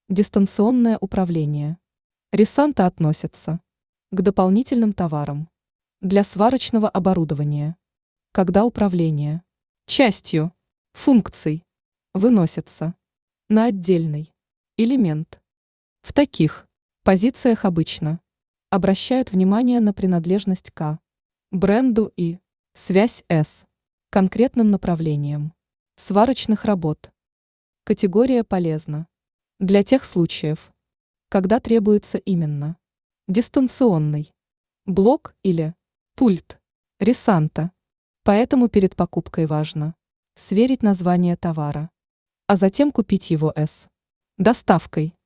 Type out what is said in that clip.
Дистанционное управление. Ресанта относятся к дополнительным товарам для сварочного оборудования, когда управление частью функций выносится на отдельный элемент. В таких позициях обычно обращают внимание на принадлежность к бренду и связь с конкретным направлением сварочных работ. Категория полезна для тех случаев, когда требуется именно дистанционный блок или пульт ресанта. Поэтому перед покупкой важно сверить название товара, а затем купить его с доставкой.